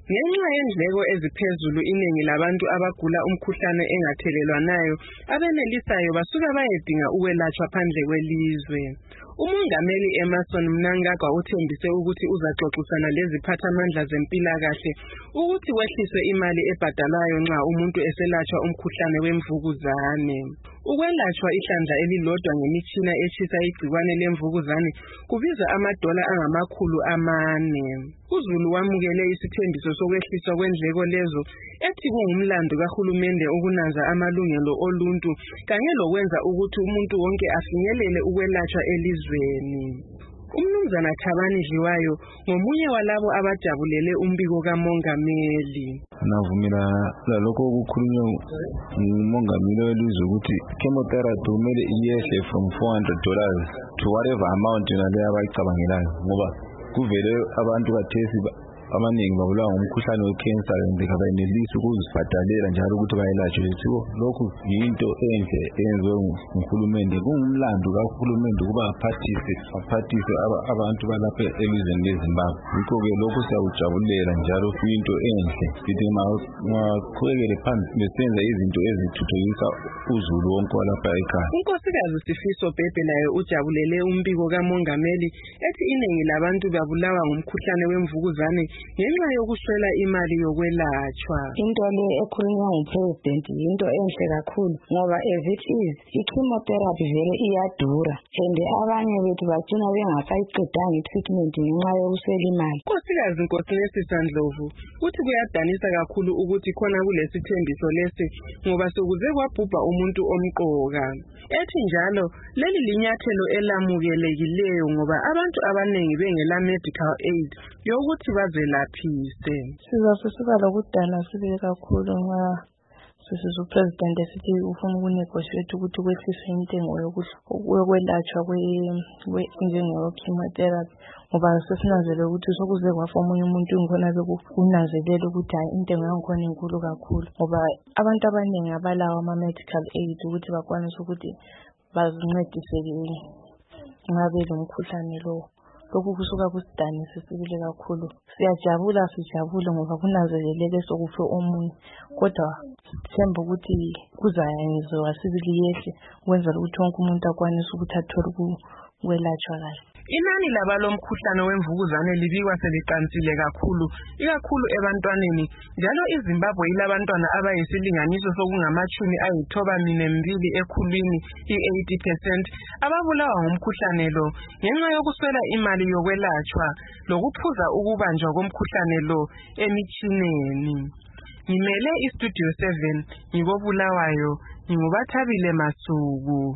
Ngenxa yendleko eziphezulu iningi labantu abagula umkhuhlane engathelelwanayo abenelisayo basuka bayedinga ukwelatshwa phandle kwelizwe. Umongameli Emmerson Mnangagwa uthembise ukuthi uzaxoxisana leziphathamandla zempilakahle ukuthi kwehliswe imali ebhadalwayo nxa umuntu eselatshwa umkhuhlane wemvukuzane. Ukwelatshwa ihlandla elilodwa ngemitshina etshisa igcikwane lemvukuzane kubiza $400. UZulu wamukele isithembiso sokwehliswa kwendleko lezo ethi kungumlando kahulumende ukunanza amalungelo oluntu kanye lokwenza ukuthi umuntu wonke afinyelele ukwelatshwa elizweni. Umnumzana Thabani Dliwayo ngomunye walabo abajabulele umbiko kamongameli. Navumela lalokho okukhulunywa ngumongameli welizwe ukuthi chemotherapy kumele iyehle from $400 to whatever amount naleyo abayicabangelayo ngoba kuvele abantu kathesi abaningi babulawa ngumkhuhlane wecancer ndikabenelisi ukuzibhadalela njalo ukuthi bayelatshwe. Lokhu yinto enhle eyenziwe nguhulumende. Kungumlando kahulumende ukuba aphathise abantu balapha elizweni leZimbabwe. Yikho-ke lokhu siyakujabulela njalo kuyinto enhle. Sithi maqhubekele phambili besenza izinto ezithuthukisa uzulu wonke walapha ekhaya. UNkosikazi Sifiso Bhebhe laye ujabulele umbiko kamongameli ethi iningi labantu babulawa ngumkhuhlane wemvukuzane ngenxa yokuswela imali yokwelatshwa. Into le ekhulunywa nguPresident yinto enhle kakhulu ngoba as it is i-chemotherapy vele iyadura and abanye bethu bagcina bengasayiqedanga i-treatment ngenxa yokuswela imali. Nkosikazi Nkosikazi Ndlovu uthi kuyadanisa kakhulu ukuthi khona kulesithembiso lesi ngoba sokuze kwabhubha umuntu omqoka. Ethi njalo leli linyathelo elamukelekileyo ngoba abantu abanengi bengela medical aid yokuthi bazelaphise. Sizasuka lokudala sibe kakhulu nxa sisiza uPresident esithi ufuna ukunegotiate ukuthi kwehliswe intengo yokwelatshwa njenge-chemotherapy ngoba sesinanzele ukuthi sokuze kwafa omunye umuntu ngikhona bekunanzelela ukuthi hayi intengo yangikhona inkulu kakhulu ngoba abantu abaningi abalawo ama-medical aid ukuthi bakwanise ukuthi bazincedise nxa belomkhuhlane lowo. Lokhu kusuka kusidanise sibili kakhulu. Sijabule ngoba kunanzeleleke sokufe omunye kodwa sithemba ukuthi kuzayenziwa sibili yehle ukwenzela ukuthi wonke umuntu akwanise ukuthi athole ukwelatshwa kahle. Inani labalomkhuhlane wemvukuzane libikwa seliqansile kakhulu ikakhulu ebantwaneni njalo iZimbabwe ilabantwana abayisilinganiso sokungama-92 ekhulwini i-80% ababulawa ngumkhuhlane lo ngenxa yokuswela imali yokwelatshwa lokuphuza ukubanjwa komkhuhlane lo emitshineni. Ngimele iStudio 7 ngibobulawayo nginguBathabile Masuku.